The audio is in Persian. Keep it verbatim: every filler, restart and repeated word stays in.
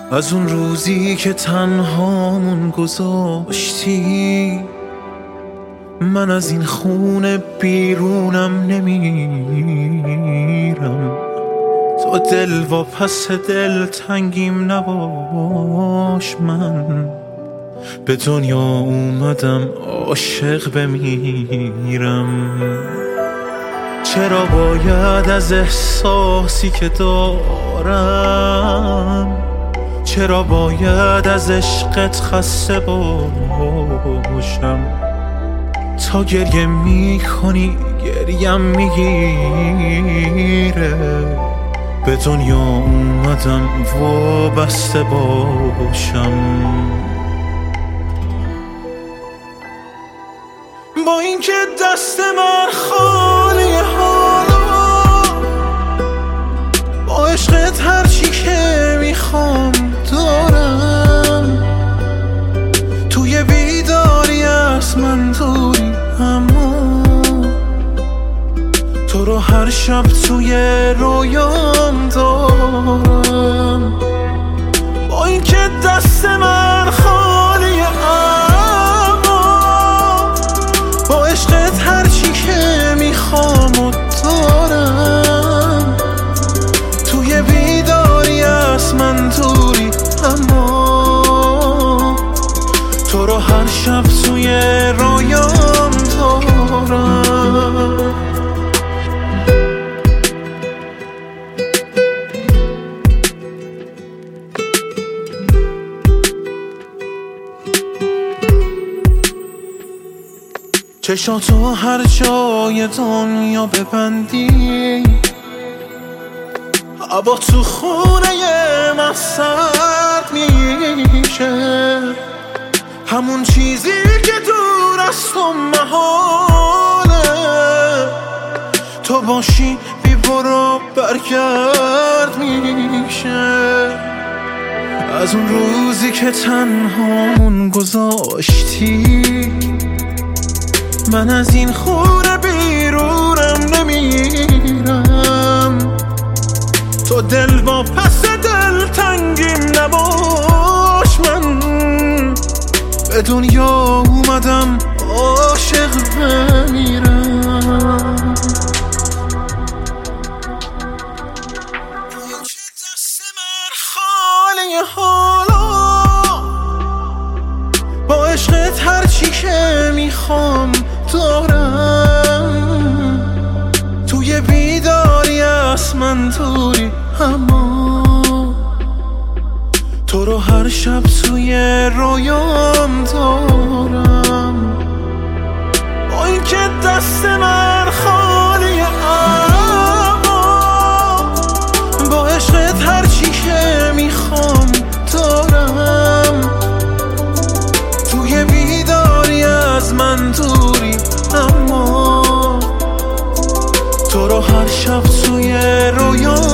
از اون روزی که تنهامون گذاشتی، من از این خونه بیرونم نمیرم. تو دل و پس دل تنگیم نباش، من به دنیا اومدم عاشق بمیرم. چرا باید از احساسی که دارم، چرا باید از عشقت خسته باشم؟ تا گریه میکنی گریم میگیره، به دنیا اومدم وابسته باشم. با اینکه دست من خالی حالا، با عشقت هرچی که میخوام دارم. توی بیداری از من دوری، اما تو رو هر شب توی رویام دارم. با اینکه دست من خالیه، اما با عشقت هرچی که میخوام و دارم. توی بیداری از من دوری، اما تو رو هر شب توی رویام دارم. چشاتو هر جای دنیا ببندی، هوا تو خونه من سرد میشه. همون چیزی که دور از تو محاله، تو باشی بی برو برگرد میشه. از اون روزی که تنهامون گذاشتی، من از این خونه بیرونم نمیرم. تو دل با پس دل تنگیم نباش، من به دنیا اومدم عاشق بمیرم. دست من خالی حالا، با عشقت هرچی که میخوام دارم. توی بیداری از من دوری، اما تو رو هر شب توی رویام دارم. با اینکه دست من خالیه، اما با عشقت هرچی که میخوام دارم. توی بیداری از من دوری، اما تو رو هر شب توی رویام